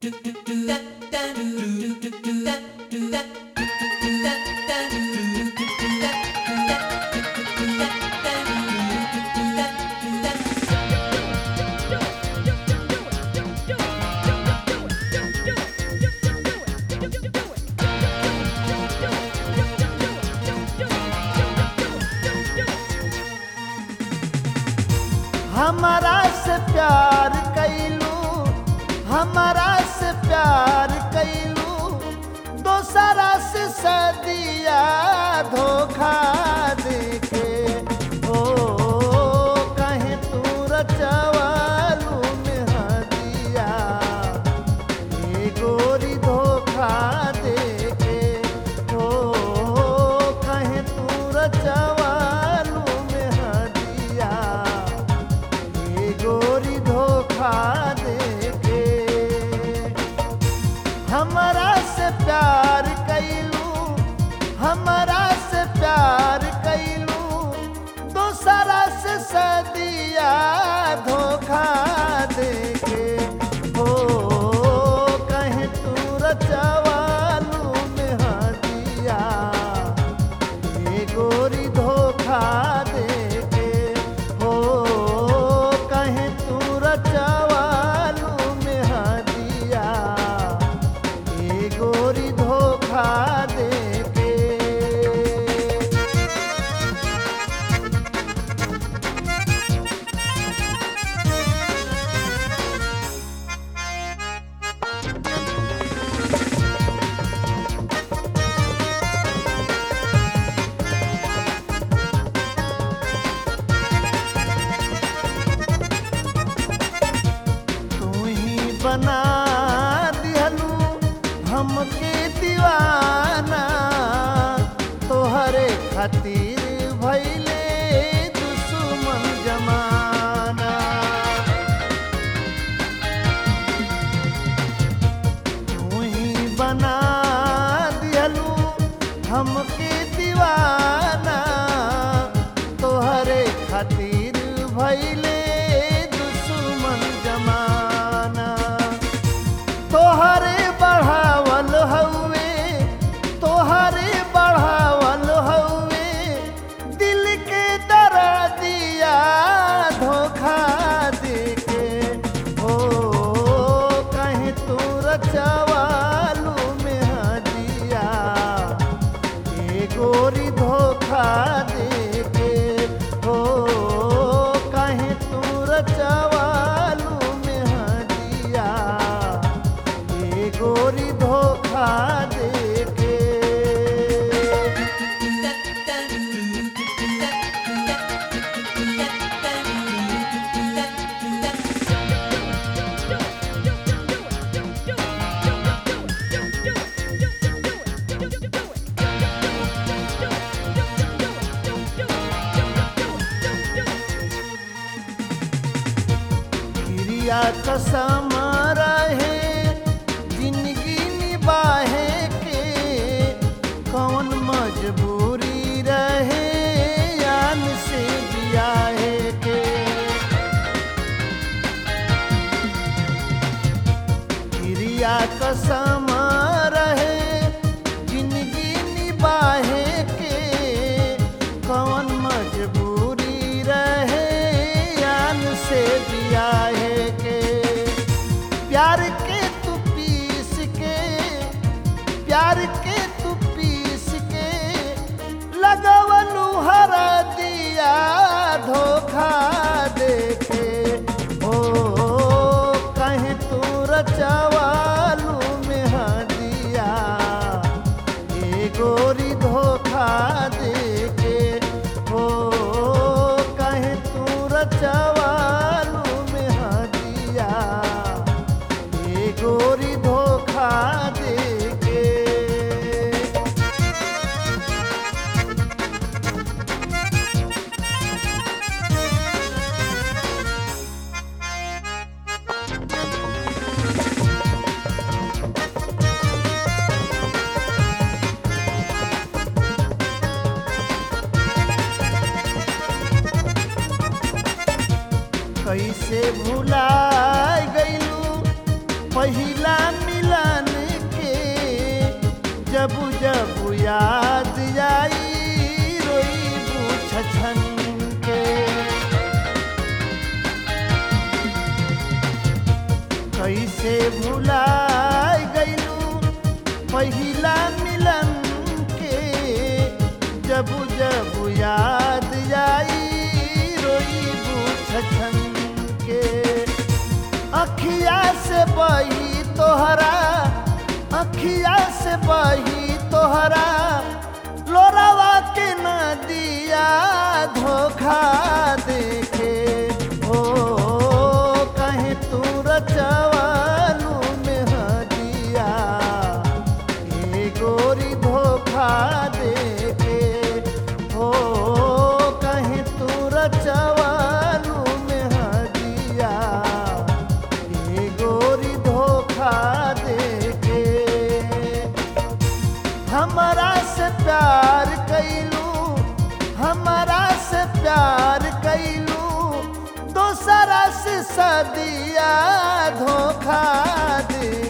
हमारा से प्यार कैलू, हमारा से प्यार कैलू, दोसरा से सदिया धोखा देके ओ कहीं तू रचवालू मेहदिया ये गोरी धोखा देके ओ कहीं तू रचवालू मेहदिया गोरी धोखा देके हमरा से प्यार कैलू, हमरा से प्यार कैलू, दोसरा से सदिया धोखा देके हो कहीं तू रचवालू मेहदिया ये गोरी धोखा देके हो रचवालू मेहदिया ये गोरी धोखा देके बना दिहलू हमके दीवाना तोहरे खातिर भइले दुश्मन जमाना तू ही बना दिहलू हमके दीवाना तोहरे खातिर भइले दुश्मन जमाना तोहरे बढ़ावल हउए, तोहरे बढ़ावल हउए, दिल के दर्दिया धोखा देके हो कहीं तू रचवालू मेहदिया ये गोरी धोखा देके हो कहीं तू रचवालू मेहदिया गोरी धोखा देके क्रिया कसम रहे जिंदगी निभाए के कौन मजबूरी रहे यान से जियाए के क्रिया कसम रहे जिंदगी निभाए के कौन मजबूरी रहे यान से जियाए के प्यार के तू पीस के प्यार के तू पीस के लगवलू हरा दिया धोखा देके हो कहीं तू रचवालू मेहदिया ये गोरी धोखा देके हो कहीं तू रचवालू मेहदिया ये गोरी धोखा देके पहिला मिलन के जब जब याद आई रोईबू छछन के। कैसे भुला गईलू पहिला मिलन के जब जब याद आई रोईबू छछन के। अखिया से बही तोहरा अखिया से बही तोहरा लोरावा के नदिया धोखा देके हो कहीं तू रचवालू में हदिया ए गोरी धोखा देके हो कहीं तू रचवालू में हदिया ए गोरी धोखा देके। हमारा से प्यार कैलू हमारा से प्यार कैलू दोसरा से सदिया धोखा दे